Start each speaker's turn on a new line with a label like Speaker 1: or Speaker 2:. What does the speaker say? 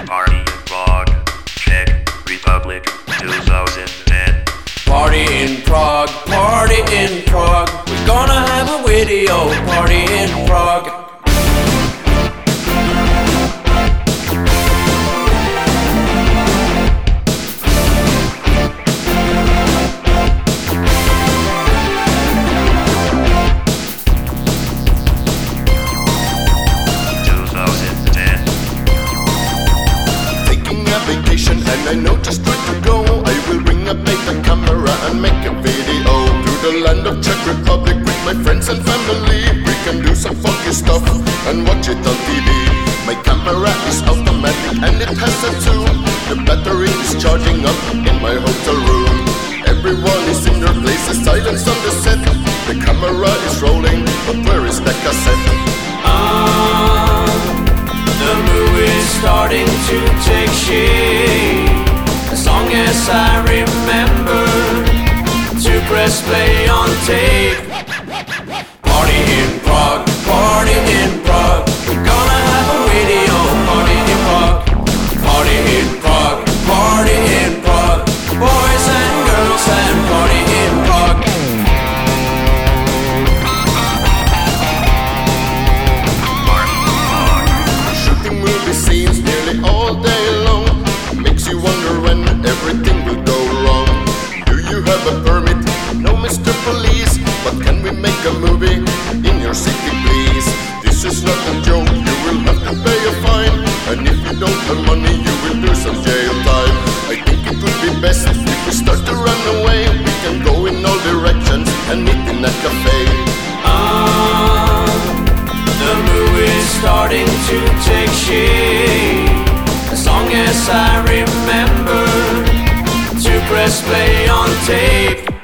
Speaker 1: Party in Prague, Czech Republic, 2010.
Speaker 2: Party in Prague, party in Prague. We're gonna have a video party in Prague.
Speaker 1: 2010.
Speaker 3: Taking a vacation and I know just where to go. I will bring up my camera and make a video to the land of Czech Republic with my friends and family. We can do some funky stuff and watch it on TV. My camera is automatic and it has a zoom. The battery is charging up in my hotel room. Everyone is in their places, silence on the set. The camera is rolling, but where is the cassette?
Speaker 2: The movie's starting to take shape. As long as I remember to press play on tape. Party in Prague, party in Prague. We're gonna have a video party in Prague. Party in Prague, party in Prague. Boys and girls and party in Prague.
Speaker 3: Shooting movie scenes nearly all day long makes you wonder when everything will go wrong. Do you have a permit? No, Mr. Police. But can we make a movie in your city, please? This is not a joke, you will have to pay a fine. And if you don't have money, you will do some jail time. I think it would be best if we start to run away. We can go in all directions and meet in a cafe.
Speaker 2: The movie's starting to take shape. As long as I remember to press play on tape.